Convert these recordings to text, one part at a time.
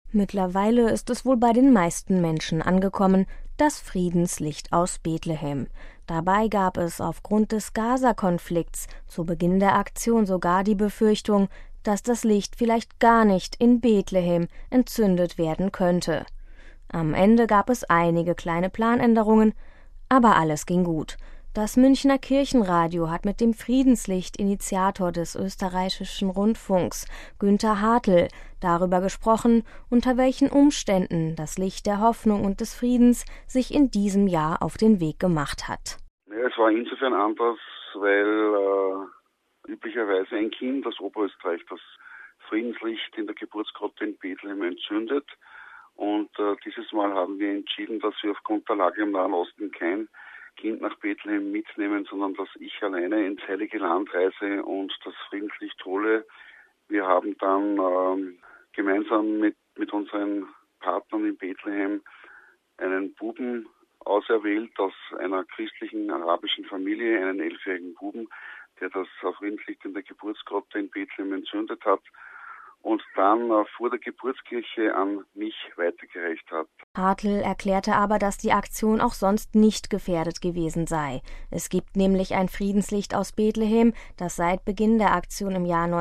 Mittlerweile ist es wohl bei den meisten Menschen angekommen, das Friedenslicht aus Bethlehem. Dabei gab es aufgrund des Gaza-Konflikts zu Beginn der Aktion sogar die Befürchtung, dass das Licht vielleicht gar nicht in Bethlehem entzündet werden könnte. Am Ende gab es einige kleine Planänderungen, aber alles ging gut. Das Münchner Kirchenradio hat mit dem Friedenslicht-Initiator des österreichischen Rundfunks, Günther Hartl, darüber gesprochen, unter welchen Umständen das Licht der Hoffnung und des Friedens sich in diesem Jahr auf den Weg gemacht hat. Ja, es war insofern anders, weil üblicherweise ein Kind aus Oberösterreich das Friedenslicht in der Geburtsgrotte in Bethlehem entzündet. Und dieses Mal haben wir entschieden, dass wir aufgrund der Lage im Nahen Osten kein Kind nach Bethlehem mitnehmen, sondern dass ich alleine ins Heilige Land reise und das Friedenslicht hole. Wir haben dann gemeinsam mit unseren Partnern in Bethlehem einen Buben auserwählt aus einer christlichen arabischen Familie, einen 11-jährigen Buben, der das Friedenslicht in der Geburtsgrotte in Bethlehem entzündet hat und dann vor der Geburtskirche an mich weitergereicht hat. Hartl erklärte aber, dass die Aktion auch sonst nicht gefährdet gewesen sei. Es gibt nämlich ein Friedenslicht aus Bethlehem, das seit Beginn der Aktion im Jahr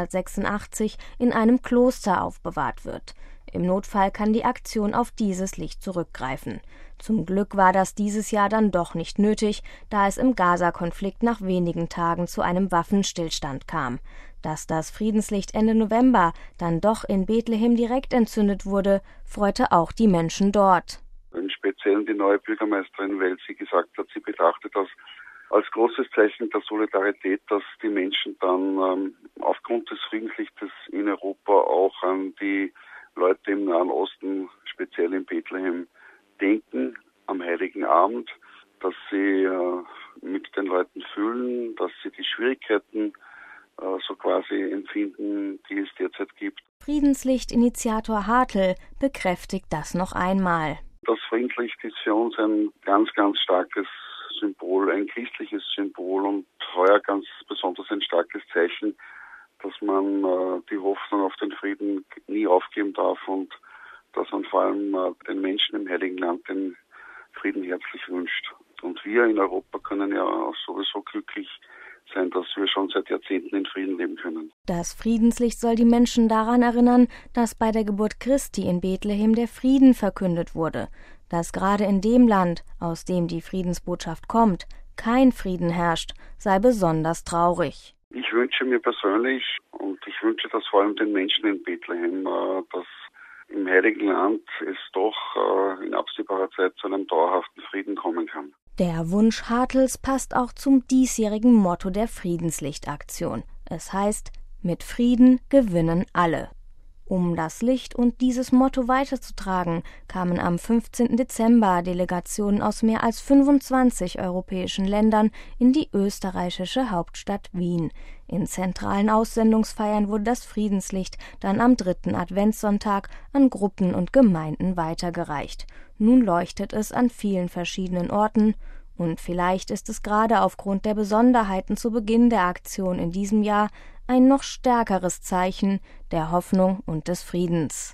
1986 in einem Kloster aufbewahrt wird. Im Notfall kann die Aktion auf dieses Licht zurückgreifen. Zum Glück war das dieses Jahr dann doch nicht nötig, da es im Gaza-Konflikt nach wenigen Tagen zu einem Waffenstillstand kam. Dass das Friedenslicht Ende November dann doch in Bethlehem direkt entzündet wurde, freute auch die Menschen dort. Im Speziellen die neue Bürgermeisterin, weil sie gesagt hat, sie betrachtet das als großes Zeichen der Solidarität, dass die Menschen dann aufgrund des Friedenslichtes in Europa auch an die Leute im Nahen Osten, speziell in Bethlehem, denken am Heiligen Abend, dass sie mit den Leuten fühlen, dass sie die Schwierigkeiten so quasi empfinden, die es derzeit gibt. Friedenslicht-Initiator Hartl bekräftigt das noch einmal. Das Friedenslicht ist für uns ein ganz, ganz starkes Symbol, ein christliches Symbol und heuer ganz besonders ein starkes Zeichen, dass man die Hoffnung auf den Frieden nie aufgeben darf und dass man vor allem den Menschen im Heiligen Land den Frieden herzlich wünscht. Und wir in Europa können ja auch sowieso glücklich sein, dass wir schon seit Jahrzehnten in Frieden leben können. Das Friedenslicht soll die Menschen daran erinnern, dass bei der Geburt Christi in Bethlehem der Frieden verkündet wurde, dass gerade in dem Land, aus dem die Friedensbotschaft kommt, kein Frieden herrscht, sei besonders traurig. Ich wünsche mir persönlich und ich wünsche das vor allem den Menschen in Bethlehem, dass im Heiligen Land es doch in absehbarer Zeit zu einem dauerhaften Frieden kommen kann. Der Wunsch Hartls passt auch zum diesjährigen Motto der Friedenslichtaktion. Es heißt, mit Frieden gewinnen alle. Um das Licht und dieses Motto weiterzutragen, kamen am 15. Dezember Delegationen aus mehr als 25 europäischen Ländern in die österreichische Hauptstadt Wien. In zentralen Aussendungsfeiern wurde das Friedenslicht dann am 3. Adventssonntag an Gruppen und Gemeinden weitergereicht. Nun leuchtet es an vielen verschiedenen Orten. Und vielleicht ist es gerade aufgrund der Besonderheiten zu Beginn der Aktion in diesem Jahr ein noch stärkeres Zeichen der Hoffnung und des Friedens.